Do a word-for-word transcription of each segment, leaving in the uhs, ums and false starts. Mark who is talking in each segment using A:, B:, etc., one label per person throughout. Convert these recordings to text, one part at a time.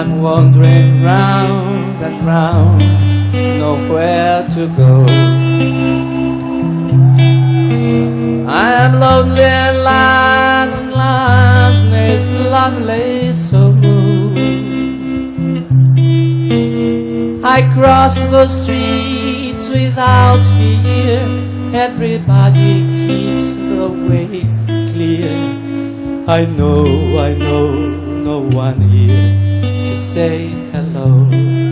A: I'm wandering round and round, nowhere to go. I am lonely and land, and land is lovely so. I cross the streets without fear, everybody keeps the way clear. I know, I know, no one here to say hello.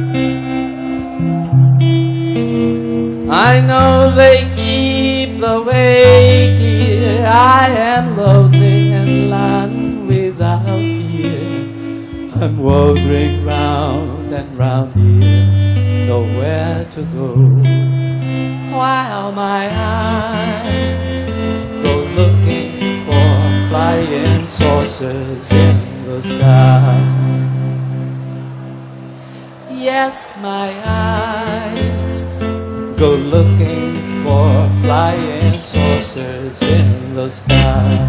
A: I know they keep the way clear. I am lonely and land without fear. I'm wandering round and round here, nowhere to go. While my eyes go looking for flying saucers in the sky. Yes, my eyes go looking for flying saucers in the sky.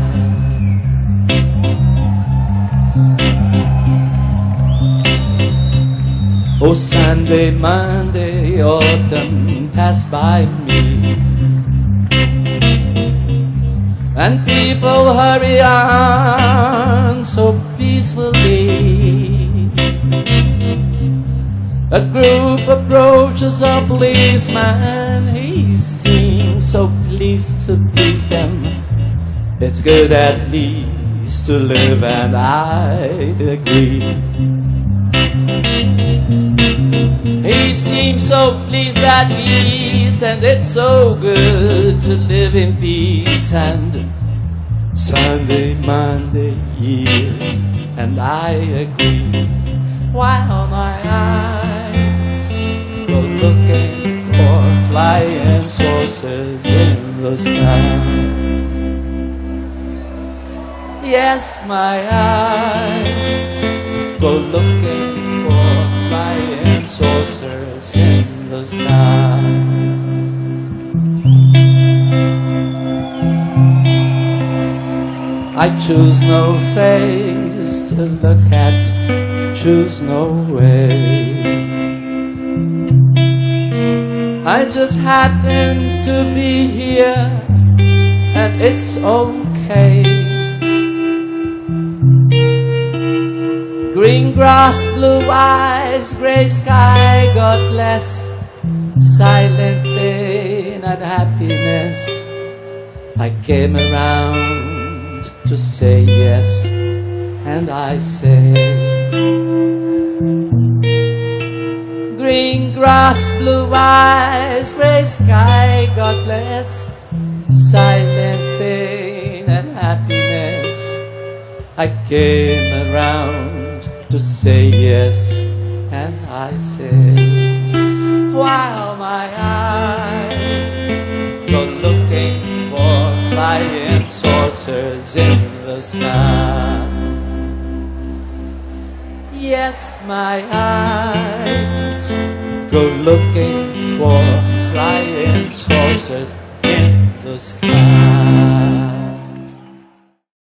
A: Oh, Sunday, Monday, autumn passed by me, and people hurry on so peacefully. A group approaches a policeman. He seems so pleased to please them. It's good at least to live, and I agree. He seems so pleased at least, and it's so good to live in peace. And Sunday, Monday, years, and I agree. While my eyes go looking for flying saucers in the sky. Yes, my eyes go looking for flying saucers in the sky. I choose no face to look at, choose no way. I just happen to be here, and it's okay. Green grass, blue eyes, gray sky, God bless. Silent pain and happiness. I came around to say yes, and I say, green grass, blue eyes, gray sky, God bless. Silent pain and happiness. I came around to say yes, and I say, while my eyes go looking for flying saucers in the sky. Yes, my eyes go looking for flying saucers in the sky.